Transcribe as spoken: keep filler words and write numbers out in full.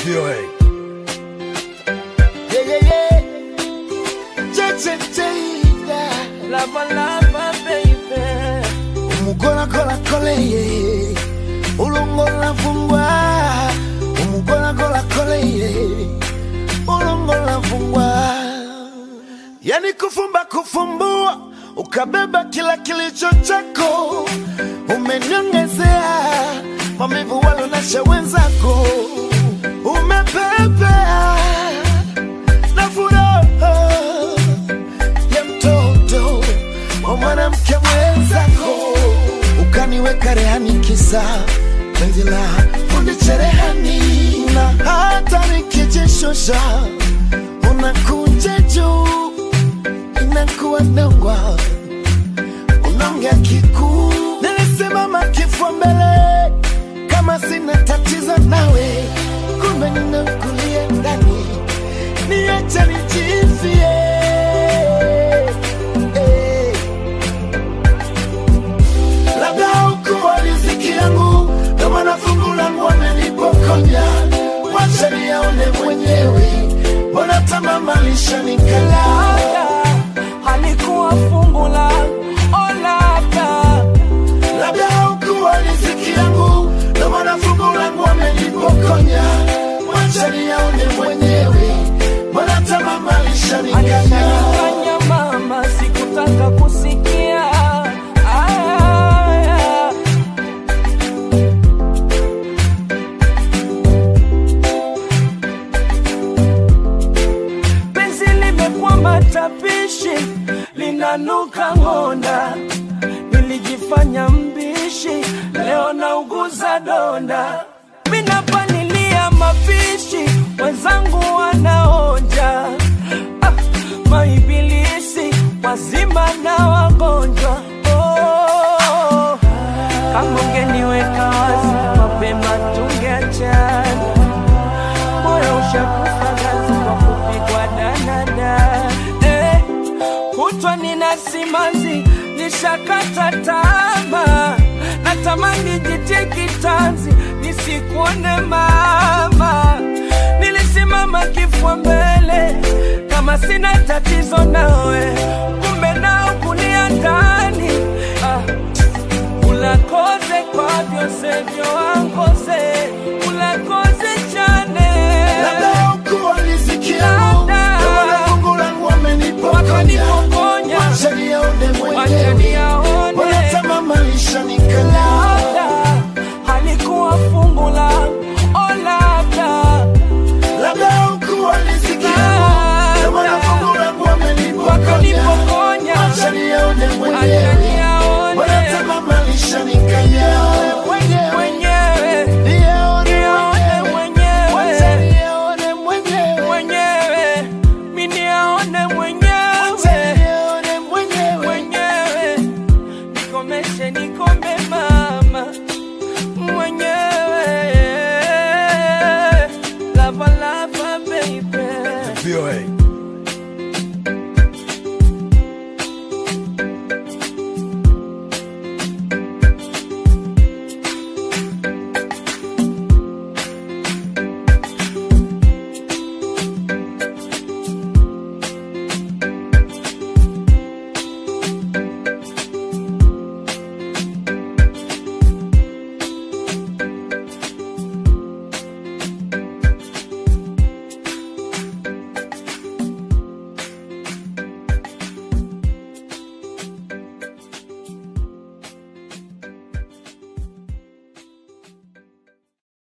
V O A. Yeah, yeah, yeah. Cha cha yeah. Lava lava baby. Umugola gola kole ye. Ulongo la fungwa. Umugola gola kole ye. Ulongo la fungwa. Yani kufumba kufumbua. Ukabeba kila kilicho chako. Umenyongezea maumivu walonesha wenzako. Umepepea na furaha ya mtoto wa mwanamke mwenzako. Ukaniweka rehani kisa penzi la fundi cherehani. Na hata nikijishusha unakuja juu, inakuwa nongwa unongea kikuu. Nilisimama kifua mbele kama sina tatizo nawe, kumbe ninakulia ndani, niache nijifie. Hey. Labda hukuwa riziki yangu, ndo maana fungu langu wamenipokonya. Wacha niyaone mwenyewe, mbona tamaa malisha nikala. Halikuwa fungu langu, oh labda Labda hukuwa riziki yangu, ndo maana fungu langu wamenipokonya. Wacha niyaone mwenyewe, mbona tamaa malisha nikala. Alikanya mama, sikutaka kusikia. Aya. Penzi limekuwa matapishi, linanuka ngonda. Nilijifanya mbishi, leo nauguza donda. Mina panilia mapishi, wenzangu wanaonja. Ah, maibilisi, wazima na wagonjwa. Oh, kama ungeniweka wazi mapema tungeachana. Moyo ushakufa gazi kwa kupigwa danada. Eh, kutwa nina simanzi, nishakata tamaa. Natamani jitie kitanzi, nisikuone mama. Nilisimama kifua mbele kama sina tatizo nawe, kumbe nao kulia ndani. Ah, ulakoze kwa vyose vyo wangoze.